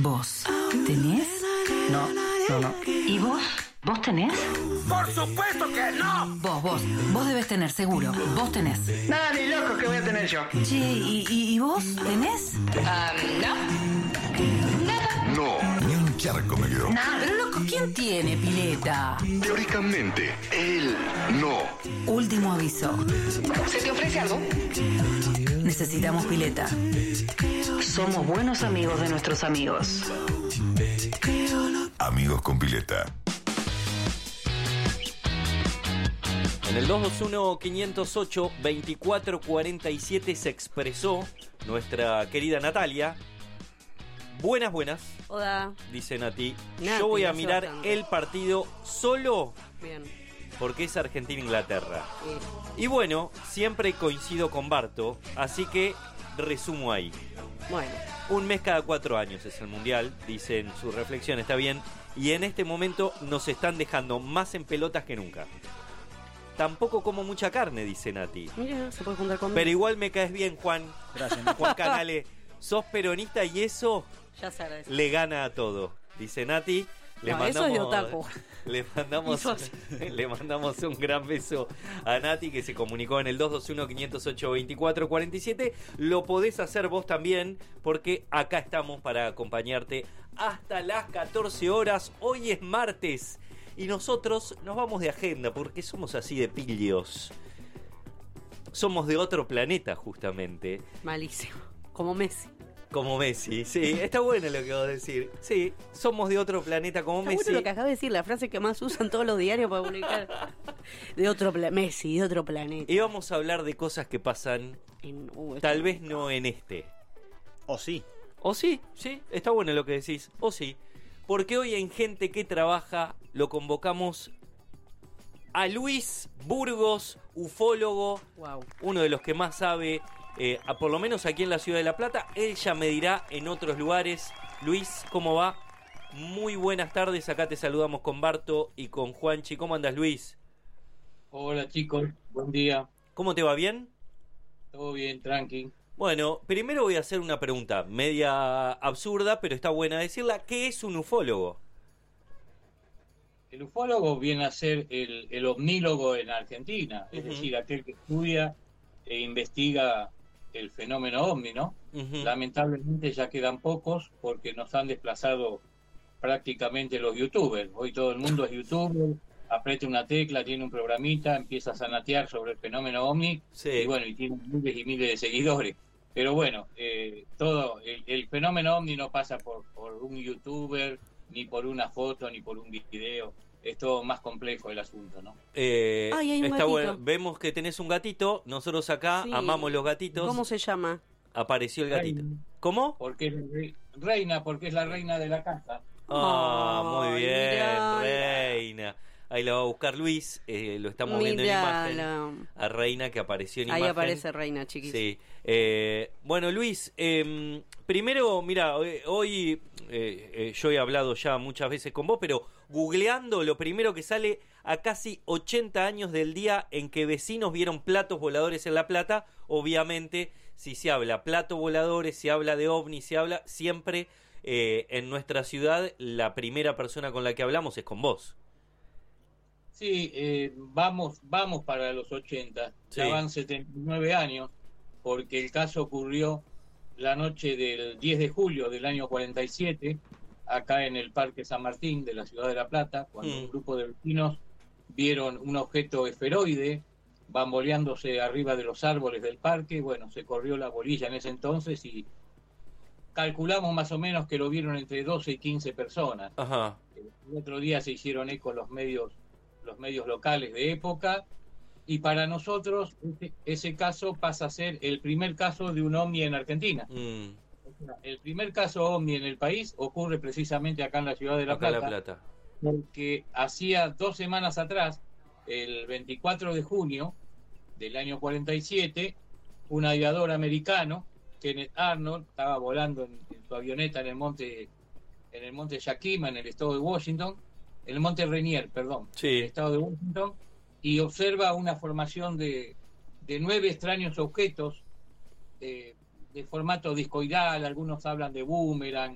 ¿Vos tenés? No. ¿Y vos? ¿Vos tenés? ¡Por supuesto que no! Vos debes tener, seguro. Vos tenés. Nada, ni loco que voy a tener yo. Che, ¿y vos tenés? No, ni un charco me quedó. Nah, pero loco, ¿quién tiene pileta? Teóricamente, él no. Último aviso. ¿Se te ofrece algo? Necesitamos pileta. Somos buenos amigos de nuestros amigos. Amigos con pileta. En el 221-508-2447 se expresó nuestra querida Natalia. Buenas, Hola. dice Nati. Nati, Yo voy a hace mirar bastante. el partido solo Bien. porque es Argentina-Inglaterra. Y bueno, siempre coincido con Barto, así que resumo ahí. Bueno. Un mes cada 4 años es el Mundial, dice en su reflexión, está bien. Y en este momento nos están dejando más en pelotas que nunca. Tampoco como mucha carne, dice Nati. Mira, se puede juntar conmigo. Pero igual me caes bien, Juan. Gracias. Juan Canale. Sos peronista y eso Ya se agradece. le gana a todo. Dice Nati. No, eso es de otaku. Le mandamos un gran beso a Nati, que se comunicó en el 221-508-2447. Lo podés hacer vos también, porque acá estamos para acompañarte hasta las 14 horas. Hoy es martes y nosotros nos vamos de agenda porque somos así de pillos. Somos de otro planeta, justamente. Malísimo. Como Messi. Como Messi, sí, está bueno lo que vas a decir. Sí, somos de otro planeta como Está Messi. bueno lo que acabas de decir, la frase que más usan todos los diarios para publicar. De otro Messi, de otro planeta. Y vamos a hablar de cosas que pasan, tal vez no en este. O sí. O sí, está bueno lo que decís. O sí. Porque hoy en Gente que Trabaja lo convocamos a Luis Burgos, ufólogo, uno de los que más sabe, por lo menos aquí en la ciudad de La Plata. Él ya me dirá en otros lugares. Luis, ¿cómo va? Muy buenas tardes, acá te saludamos con Barto y con Juanchi. ¿Cómo andas, Luis? Hola chicos, buen día. ¿Cómo te va? ¿Bien? Todo bien, tranqui. Bueno, primero voy a hacer una pregunta media absurda, pero está buena decirla. ¿Qué es un ufólogo? El ufólogo viene a ser el omnílogo en Argentina, es decir, aquel que estudia e investiga el fenómeno ovni, ¿no? Lamentablemente ya quedan pocos porque nos han desplazado prácticamente los youtubers. Hoy todo el mundo es youtuber, aprieta una tecla, tiene un programita, empieza a zanatear sobre el fenómeno ovni y bueno, y tiene miles y miles de seguidores. Pero bueno, todo el fenómeno ovni no pasa por un youtuber, ni por una foto, ni por un video. Es todo más complejo el asunto, ¿no? Ay, hay un está gatito. bueno. Vemos que tenés un gatito. Nosotros acá Sí. amamos los gatitos. ¿Cómo se llama? Apareció el gatito. ¿Cómo? Porque es reina, porque es la reina de la casa. Muy Ay, bien, mirala. Reina. Ahí la va a buscar Luis. Lo estamos viendo en Mirala. imagen. A Reina que apareció en Ahí imagen. aparece Reina, chiquis. Sí. Bueno, Luis, primero, mira, hoy yo he hablado ya muchas veces con vos, pero googleando, lo primero que sale a casi 80 años del día en que vecinos vieron platos voladores en La Plata. Obviamente, si se habla platos voladores, se habla de ovnis, se habla siempre en nuestra ciudad, la primera persona con la que hablamos es con vos. Sí, vamos para los 80. Ya van 79 años, porque el caso ocurrió la noche del 10 de julio del año 47, acá en el Parque San Martín de la ciudad de La Plata, cuando un grupo de vecinos vieron un objeto esferoide bamboleándose arriba de los árboles del parque. Bueno, se corrió la bolilla en ese entonces y calculamos más o menos que lo vieron entre 12 y 15 personas. Ajá. El otro día se hicieron eco los medios locales de época, y para nosotros ese caso pasa a ser el primer caso de un ovni en Argentina. El primer caso ovni en el país ocurre precisamente acá en la ciudad de La Plata, porque hacía 2 semanas atrás, el 24 de junio del año 47, un aviador americano, Kenneth Arnold, estaba volando en su avioneta en el monte Yakima, en el estado de Washington, en el monte Rainier, perdón, en el estado de Washington, y observa una formación de 9 extraños objetos de formato discoidal. Algunos hablan de boomerang,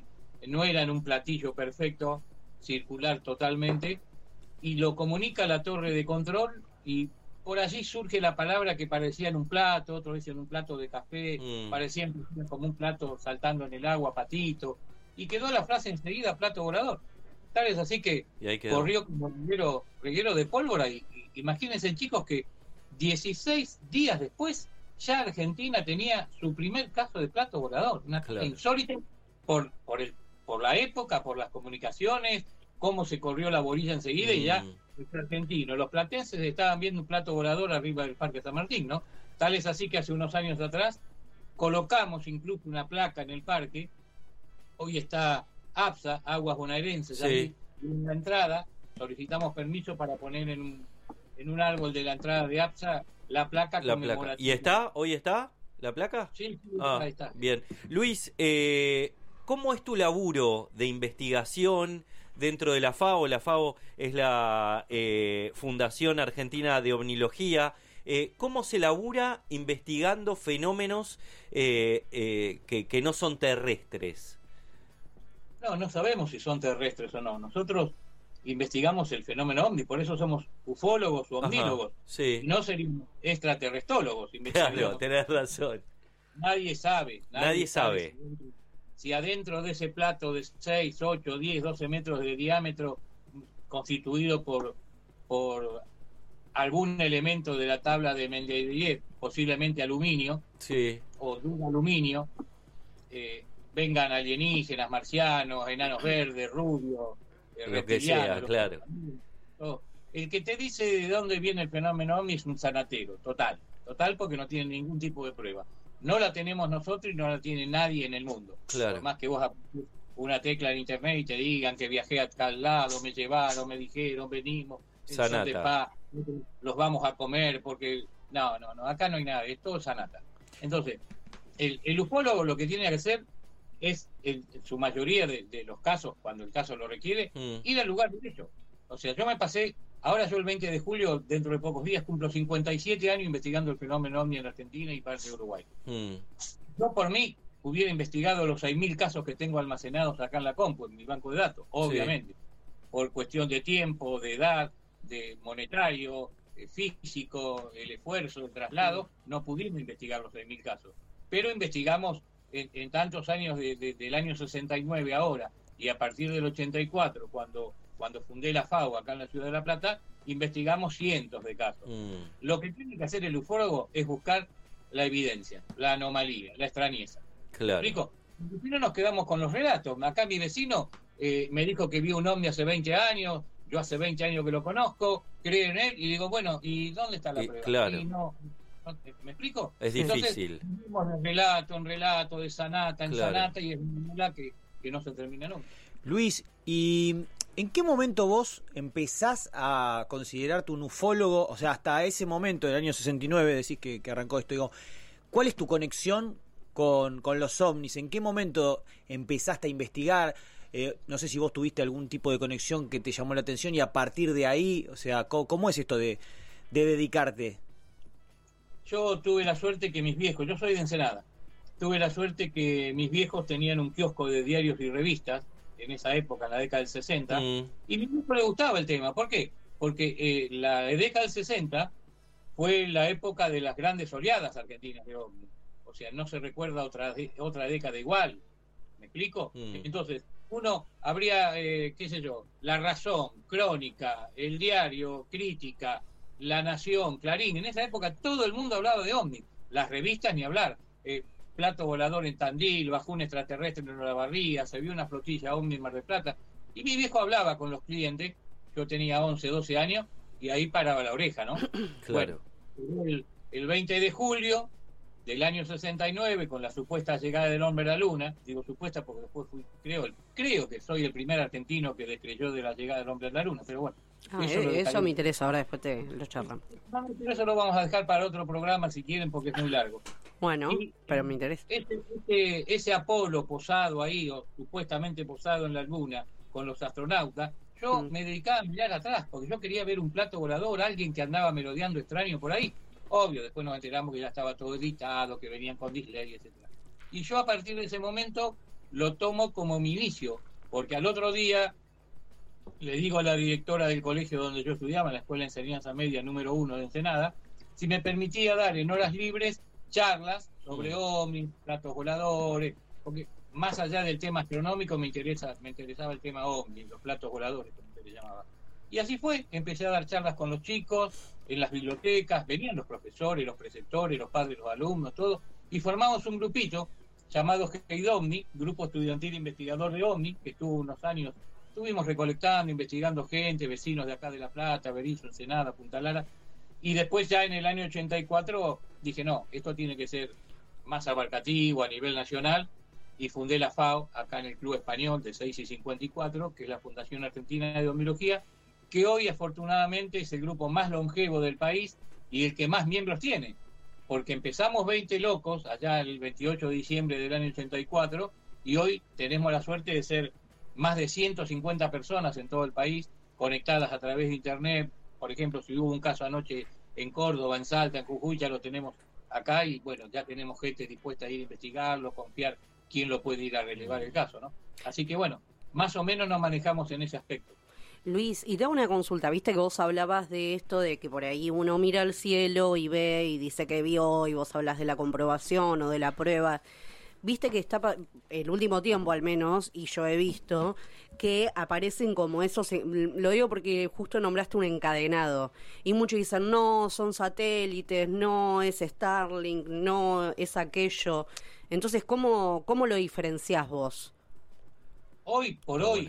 no era en un platillo perfecto, circular totalmente, y lo comunica a la torre de control, y por allí surge la palabra que parecía en un plato, otro dicen un plato de café, parecía como un plato saltando en el agua, patito, y quedó la frase enseguida, plato volador. Tal es así que corrió como reguero de pólvora, y imagínense, chicos, que 16 días después ya Argentina tenía su primer caso de plato volador, una cosa insólita por la época, por las comunicaciones, cómo se corrió la bolilla enseguida, y ya es argentino. Los platenses estaban viendo un plato volador arriba del Parque San Martín, ¿no? Tal es así que hace unos años atrás colocamos incluso una placa en el parque. Hoy está APSA, Aguas Bonaerenses, ahí en la entrada. Solicitamos permiso para poner en un árbol de la entrada de APSA la placa conmemorativa. ¿Y está? ¿Hoy está la placa? Sí, ahí está. Bien. Luis, ¿cómo es tu laburo de investigación dentro de la FAO? La FAO es la Fundación Argentina de Omnilogía. ¿Cómo se labura investigando fenómenos que no son terrestres? No sabemos si son terrestres o no. Nosotros investigamos el fenómeno ovni, por eso somos ufólogos o omnívogos. No seríamos extraterrestólogos. Claro, tenés razón. Nadie sabe. Si adentro de ese plato de 6, 8, 10, 12 metros de diámetro, constituido por algún elemento de la tabla de Mendeleev, posiblemente aluminio, o duro aluminio, vengan alienígenas, marcianos, enanos verdes, rubios, lo que sea, claro. El que te dice de dónde viene el fenómeno ovni es un sanatero, total, porque no tiene ningún tipo de prueba. No la tenemos nosotros y no la tiene nadie en el mundo. Claro. Por más que vos apuntes una tecla en internet y te digan que viajé a tal lado, me llevaron, me dijeron, venimos, Sanata. de paz, los vamos a comer, porque no, acá no hay nada, es todo sanata. Entonces, el ufólogo lo que tiene que hacer es, en su mayoría de los casos, cuando el caso lo requiere, ir al lugar de hecho. O sea, yo me pasé, ahora yo el 20 de julio, dentro de pocos días, cumplo 57 años investigando el fenómeno ovni en Argentina y parte de Uruguay. Yo por mí hubiera investigado los 6.000 casos que tengo almacenados acá en la compu, en mi banco de datos, obviamente, por cuestión de tiempo, de edad, de monetario, físico, el esfuerzo, el traslado, no pudimos investigar los 6.000 casos. Pero investigamos en tantos años, del año 69 ahora, y a partir del 84, cuando fundé la FAO acá en la Ciudad de La Plata, investigamos cientos de casos. Lo que tiene que hacer el ufólogo es buscar la evidencia, la anomalía, la extrañeza. Claro. ¿Me explico? Si no nos quedamos con los relatos. Acá mi vecino me dijo que vio un ovni hace 20 años, yo hace 20 años que lo conozco, creo en él, y digo, bueno, ¿y dónde está la prueba? Claro. Y no, ¿me explico? Es difícil. Entonces, vivimos de relato en relato, de sanata en sanata, y es una que no se termina nunca. Luis, ¿y en qué momento vos empezás a considerarte un ufólogo? O sea, hasta ese momento, del año 69, decís que arrancó esto, digo, ¿cuál es tu conexión con los ovnis? ¿En qué momento empezaste a investigar? No sé si vos tuviste algún tipo de conexión que te llamó la atención y a partir de ahí, o sea, ¿cómo es esto de dedicarte? Yo tuve la suerte que mis viejos, yo soy de Ensenada, tuve la suerte que mis viejos tenían un kiosco de diarios y revistas en esa época, en la década del 60, y a mi viejo le gustaba el tema. ¿Por qué? Porque la década del 60 fue la época de las grandes oleadas argentinas de ovnis. O sea, no se recuerda otra década igual. ¿Me explico? Entonces, uno habría, qué sé yo, La Razón, Crónica, El Diario, Crítica, La Nación, Clarín. En esa época todo el mundo hablaba de ovnis. Las revistas ni hablar. Plato volador en Tandil, bajó un extraterrestre en Olavarría, se vio una flotilla ovni en Mar del Plata. Y mi viejo hablaba con los clientes, yo tenía 11, 12 años, y ahí paraba la oreja, ¿no? Claro. Bueno, el 20 de julio del año 69, con la supuesta llegada del hombre a la luna, digo supuesta porque después creo que soy el primer argentino que descreyó de la llegada del hombre a la luna, pero bueno. Eso me interesa, ahora después lo charlan. No, eso lo vamos a dejar para otro programa si quieren, porque es muy largo. Bueno, pero me interesa. Ese Apolo posado ahí, o supuestamente posado en la luna, con los astronautas, yo me dedicaba a mirar atrás, porque yo quería ver un plato volador, alguien que andaba merodeando extraño por ahí. Obvio, después nos enteramos que ya estaba todo editado, que venían con display, etcétera. Y yo a partir de ese momento lo tomo como mi inicio, porque al otro día le digo a la directora del colegio donde yo estudiaba, en la Escuela de Enseñanza Media número 1 de Ensenada, si me permitía dar en horas libres charlas sobre ovnis, platos voladores, porque más allá del tema astronómico me interesaba el tema ovni, los platos voladores, como se le llamaba. Y así fue, empecé a dar charlas con los chicos, en las bibliotecas, venían los profesores, los preceptores, los padres, los alumnos, todos, y formamos un grupito llamado GEIDOVNI, Grupo Estudiantil Investigador de OVNI, que estuvo unos años, estuvimos recolectando, investigando gente, vecinos de acá de La Plata, Berizo, Ensenada, Punta Lara, y después ya en el año 84 dije, no, esto tiene que ser más abarcativo a nivel nacional, y fundé la FAO acá en el Club Español de 6 y 54, que es la Fundación Argentina de Ovniología, que hoy afortunadamente es el grupo más longevo del país y el que más miembros tiene, porque empezamos 20 locos allá el 28 de diciembre del año 84 y hoy tenemos la suerte de ser más de 150 personas en todo el país conectadas a través de internet. Por ejemplo, si hubo un caso anoche en Córdoba, en Salta, en Jujuy, ya lo tenemos acá y bueno, ya tenemos gente dispuesta a ir a investigarlo, confiar quién lo puede ir a relevar el caso, ¿no? Así que bueno, más o menos nos manejamos en ese aspecto. Luis, y te hago una consulta, viste que vos hablabas de esto, de que por ahí uno mira al cielo y ve y dice que vio, y vos hablas de la comprobación o de la prueba. Viste que está, el último tiempo al menos, y yo he visto, que aparecen como esos, lo digo porque justo nombraste un encadenado, y muchos dicen, no, son satélites, no es Starlink, no es aquello. Entonces, ¿cómo lo diferenciás vos? Hoy por hoy,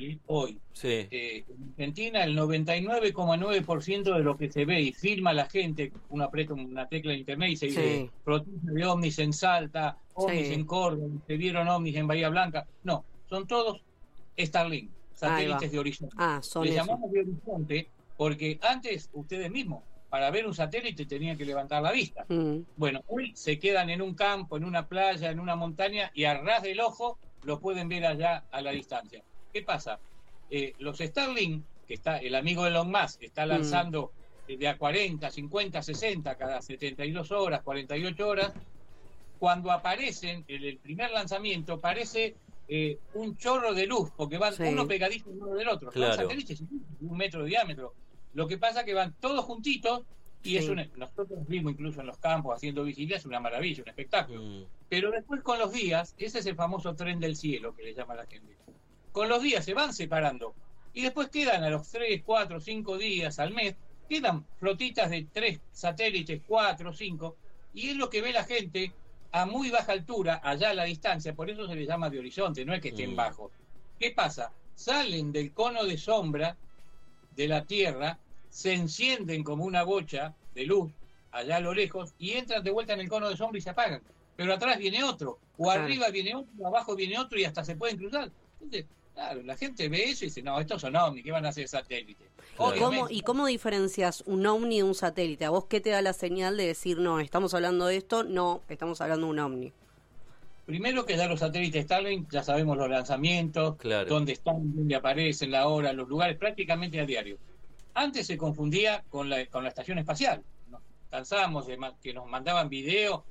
sí. En Argentina el 99,9% de lo que se ve y filma la gente, uno aprieta una tecla en internet y se dice protesta de ovnis en Salta, ovnis en Córdoba, se vieron ovnis en Bahía Blanca. No, son todos Starlink, satélites de horizonte. Le llamamos de horizonte porque antes ustedes mismos, para ver un satélite tenían que levantar la vista. Bueno, hoy se quedan en un campo, en una playa, en una montaña y a ras del ojo lo pueden ver allá a la distancia. ¿Qué pasa? Los Starlink, que está el amigo de Elon Musk, está lanzando de a 40, 50, 60 cada 72 horas, 48 horas. Cuando aparecen en el primer lanzamiento, parece un chorro de luz, porque van uno pegadito uno del otro. Claro. Son satélites de 1 metro de diámetro. Lo que pasa es que van todos juntitos y nosotros vimos incluso en los campos haciendo vigilia, es una maravilla, un espectáculo. Pero después con los días, ese es el famoso tren del cielo que le llama la gente. Con los días se van separando y después quedan a los 3, 4, 5 días al mes, quedan flotitas de 3 satélites, 4, 5, y es lo que ve la gente a muy baja altura, allá a la distancia, por eso se les llama de horizonte, no es que estén bajos. ¿Qué pasa? Salen del cono de sombra de la Tierra, se encienden como una bocha de luz allá a lo lejos y entran de vuelta en el cono de sombra y se apagan. Pero atrás viene otro, o arriba viene otro, abajo viene otro y hasta se pueden cruzar. Entonces, claro, la gente ve eso y dice, no, estos son ovnis, ¿qué van a hacer satélites? ¿Y cómo diferencias un ovni de un satélite? ¿A vos qué te da la señal de decir, no, estamos hablando de esto, no, estamos hablando de un ovni? Primero que ya los satélites Starlink, ya sabemos los lanzamientos, dónde están, dónde aparecen, la hora, los lugares, prácticamente a diario. Antes se confundía con la estación espacial. Nos cansábamos de que nos mandaban videos,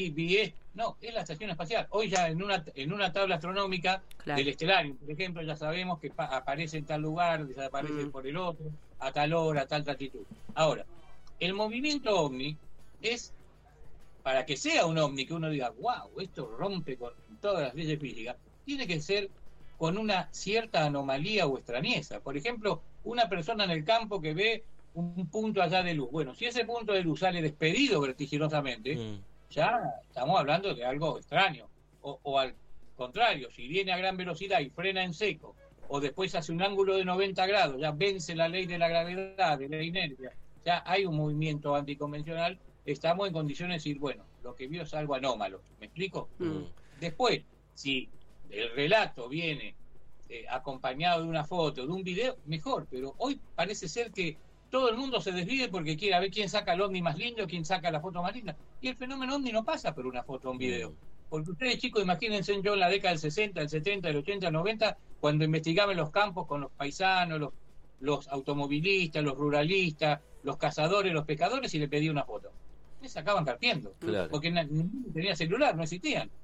no, es la estación espacial. Hoy ya en una tabla astronómica del estelario, por ejemplo, ya sabemos que aparece en tal lugar, desaparece por el otro, a tal hora, a tal latitud. Ahora, el movimiento ovni es, para que sea un ovni, que uno diga, wow, esto rompe con todas las leyes físicas, tiene que ser con una cierta anomalía o extrañeza. Por ejemplo, una persona en el campo que ve un punto allá de luz. Bueno, si ese punto de luz sale despedido vertiginosamente, ya estamos hablando de algo extraño. O al contrario, si viene a gran velocidad y frena en seco, o después hace un ángulo de 90 grados, ya vence la ley de la gravedad, de la inercia, ya hay un movimiento anticonvencional, estamos en condiciones de decir, bueno, lo que vio es algo anómalo. ¿Me explico? Después, si el relato viene acompañado de una foto, de un video, mejor, pero hoy parece ser que todo el mundo se desvive porque quiere ver quién saca el ovni más lindo, quién saca la foto más linda, y el fenómeno ovni no pasa por una foto o un video, porque ustedes chicos, imagínense yo en la década del 60, del 70, del 80, del 90, cuando investigaba en los campos con los paisanos, los automovilistas, los ruralistas, los cazadores, los pescadores, y le pedía una foto. Me sacaban carpiendo, porque ninguno tenía celular, no existían.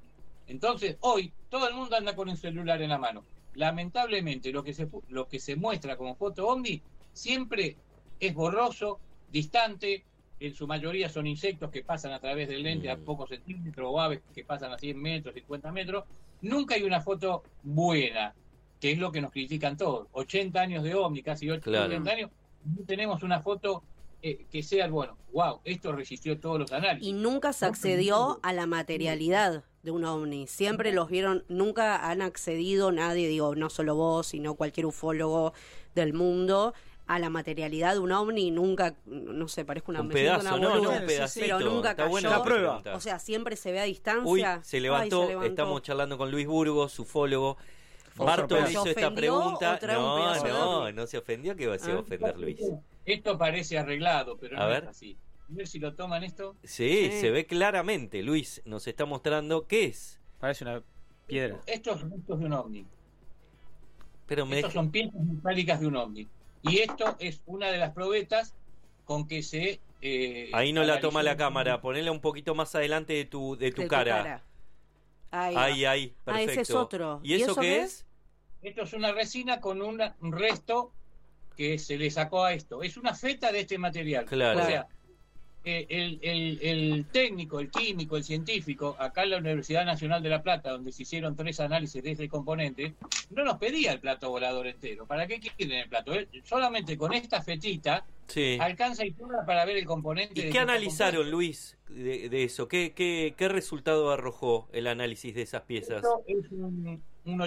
Entonces, hoy todo el mundo anda con un celular en la mano. Lamentablemente, lo que se muestra como foto ovni siempre es borroso, distante, en su mayoría son insectos que pasan a través del lente a pocos centímetros o aves que pasan a 100 metros, 50 metros. Nunca hay una foto buena, que es lo que nos critican todos. 80 años de ovni, casi 80 años, no tenemos una foto que sea, bueno, wow, esto resistió todos los análisis. Y nunca se accedió a la materialidad de un ovni. Siempre los vieron, nunca han accedido nadie, digo, no solo vos, sino cualquier ufólogo del mundo, a la materialidad de un ovni. Nunca, no sé, parezco una un pedazo, una no, un pedacito. Pero nunca Está cayó. buena la prueba. O sea, siempre se ve a distancia. Uy, se levantó, Ay, se levantó. estamos charlando con Luis Burgos, ufólogo. Fue Marto sorpresa. hizo ¿Se esta ofendió pregunta. o trae un pedazo de ovni? No se ofendió, que se va a ofender Luis. Esto parece arreglado, pero A no ver. es así. A ver si lo toman esto. Sí, se ve claramente. Luis nos está mostrando qué es. Parece una piedra. Estos son restos de un ovni. Pero Estos son piezas metálicas de un ovni. Y esto es una de las probetas con que se... ahí no la analizó. toma la cámara. Ponela un poquito más adelante de tu cara. Ahí, perfecto. Ah, ese es otro. ¿Y eso qué es? Esto es una resina con un resto que se le sacó a esto. Es una feta de este material. Claro. O sea, el técnico, el químico, el científico, acá en la Universidad Nacional de La Plata, donde se hicieron 3 análisis de este componente, no nos pedía el plato volador entero. ¿Para qué quieren el plato? Solamente con esta fetita alcanza y sobra para ver el componente. ¿Y qué analizaron, Luis, de eso? ¿Qué resultado arrojó el análisis de esas piezas? Esto es un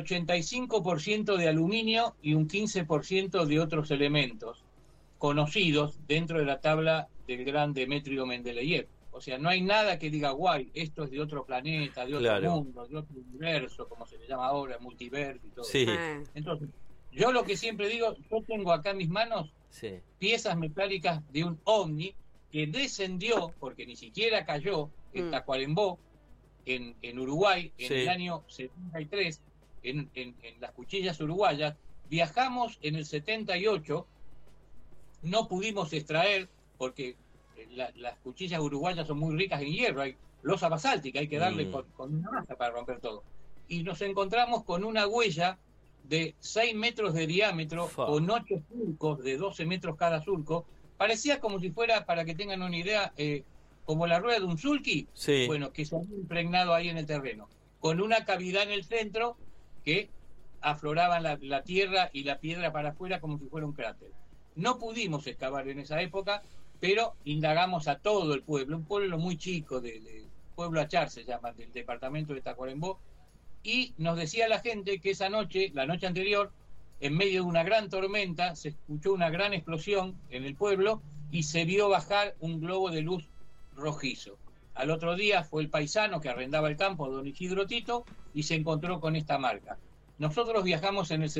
85% de aluminio y un 15% de otros elementos conocidos dentro de la tabla del gran Demetrio Mendeleev. O sea, no hay nada que diga, guay, esto es de otro planeta, de otro mundo, de otro universo, como se le llama ahora, multiverso y todo. Sí. Entonces, yo lo que siempre digo, yo tengo acá en mis manos piezas metálicas de un ovni que descendió, porque ni siquiera cayó, en Tacuarembó, en Uruguay, en el año 73, en las cuchillas uruguayas. Viajamos en el 78, no pudimos extraer, porque las cuchillas uruguayas son muy ricas en hierro, hay losa basáltica, hay que darle con una masa para romper todo. Y nos encontramos con una huella de 6 metros de diámetro, con 8 surcos de 12 metros cada surco. Parecía como si fuera, para que tengan una idea, como la rueda de un sulky, bueno, que se había impregnado ahí en el terreno, con una cavidad en el centro que afloraban la tierra y la piedra para afuera como si fuera un cráter. No pudimos excavar en esa época, pero indagamos a todo el pueblo, un pueblo muy chico, de Pueblo Achar se llama, del departamento de Tacuarembó, y nos decía la gente que esa noche, la noche anterior, en medio de una gran tormenta, se escuchó una gran explosión en el pueblo y se vio bajar un globo de luz rojizo. Al otro día fue el paisano que arrendaba el campo, don Isidro Tito, y se encontró con esta marca. Nosotros viajamos en el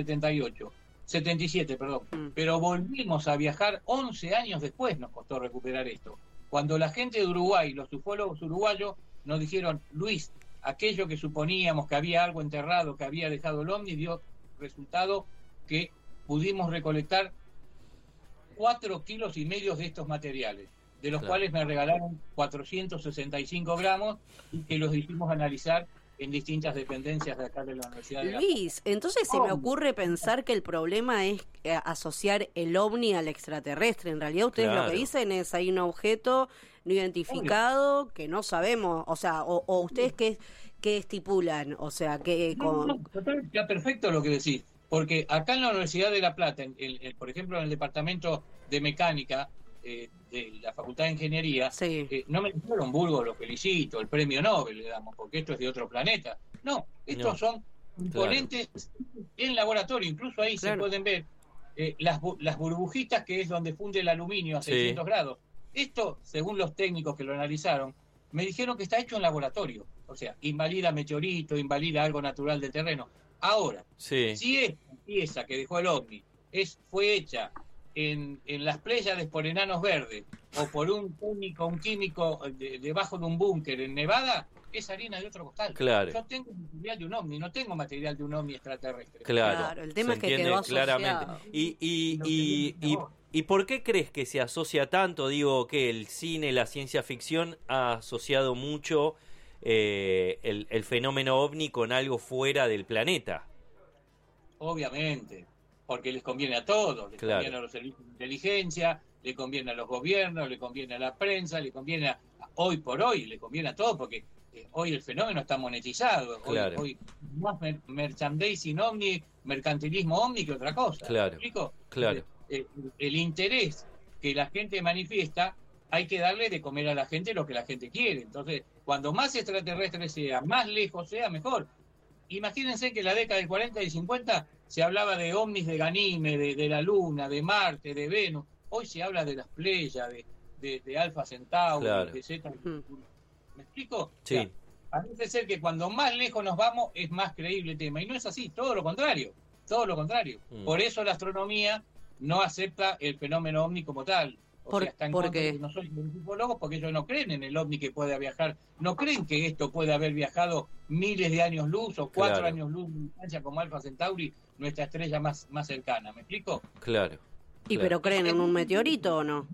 77, pero volvimos a viajar 11 años después, nos costó recuperar esto. Cuando la gente de Uruguay, los ufólogos uruguayos, nos dijeron, Luis, aquello que suponíamos que había algo enterrado, que había dejado el ovni, dio resultado que pudimos recolectar 4,5 kilos de estos materiales, de los cuales me regalaron 465 gramos y que los hicimos analizar en distintas dependencias de acá de la Universidad de La Plata. Luis, entonces se me ocurre pensar que el problema es asociar el ovni al extraterrestre. En realidad ustedes lo que dicen es hay un objeto no identificado que no sabemos, o sea, o ustedes qué estipulan, o sea, que Está perfecto lo que decís, porque acá en la Universidad de La Plata, por ejemplo en el departamento de mecánica de la Facultad de Ingeniería, no me dijeron Burgos, lo felicito, el premio Nobel le damos, porque esto es de otro planeta. No, estos son componentes en laboratorio, incluso ahí se pueden ver las burbujitas, que es donde funde el aluminio a 600 grados. Esto, según los técnicos que lo analizaron, me dijeron que está hecho en laboratorio, o sea, invalida meteorito, invalida algo natural del terreno. Ahora, si esta pieza que dejó el ovni fue hecha en las Pléyades por enanos verdes o por un químico debajo de un búnker en Nevada, es harina de otro costal. Claro. Yo tengo material de un ovni, no tengo material de un ovni extraterrestre. Claro, el tema es que quedó asociado. Claramente. ¿Y por qué crees que se asocia tanto? Digo, que el cine, la ciencia ficción ha asociado mucho el fenómeno ovni con algo fuera del planeta. Obviamente, porque les conviene a todos, les conviene a los servicios de inteligencia, le conviene a los gobiernos, le conviene a la prensa, le conviene hoy por hoy, le conviene a todos, porque hoy el fenómeno está monetizado. Hoy más merchandising ovni, mercantilismo ovni que otra cosa. Claro. ¿Me explico? Claro. El interés que la gente manifiesta, hay que darle de comer a la gente lo que la gente quiere. Entonces, cuando más extraterrestre sea, más lejos sea, mejor. Imagínense que en la década del 40 y 50 se hablaba de ovnis de Ganímedes, de la Luna, de Marte, de Venus. Hoy se habla de las Pléyades, de Alfa Centauri, de Zeta. ¿Me explico? Sí. O sea, parece ser que cuando más lejos nos vamos es más creíble el tema. Y no es así, todo lo contrario. Todo lo contrario. Por eso la astronomía no acepta el fenómeno ovni como tal. O sea, están ¿por qué? no soy ufólogos porque ellos no creen en el ovni que pueda viajar. No creen que esto puede haber viajado miles de años luz o 4 años luz de distancia como Alfa Centauri, nuestra estrella más cercana. ¿Me explico? Claro. ¿Y pero creen en un meteorito o no?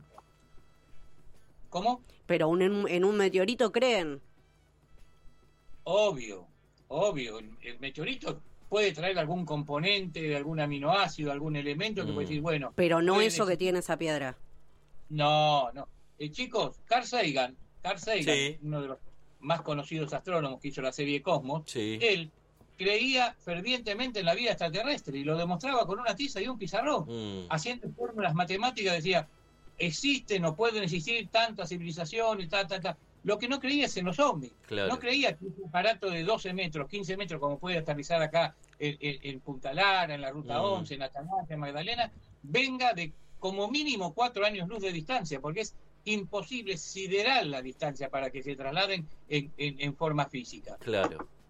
¿Cómo? Pero en un meteorito creen. Obvio. El meteorito puede traer algún componente, de algún aminoácido, algún elemento que puede decir, bueno... Pero no puede eso que tiene esa piedra. No. Chicos, Carl Sagan, Sí. uno de los más conocidos astrónomos que hizo la serie Cosmos, él creía fervientemente en la vida extraterrestre y lo demostraba con una tiza y un pizarrón. Haciendo fórmulas matemáticas decía, existen o pueden existir tantas civilizaciones, Lo que no creía es en los ovnis. Claro. No creía que un aparato de 12 metros, 15 metros, como puede aterrizar acá en Punta Lara, en la Ruta 11, en Atahualpa, en Magdalena, venga de como mínimo 4 años luz de distancia, porque es imposible sideral la distancia para que se trasladen en forma física. Claro.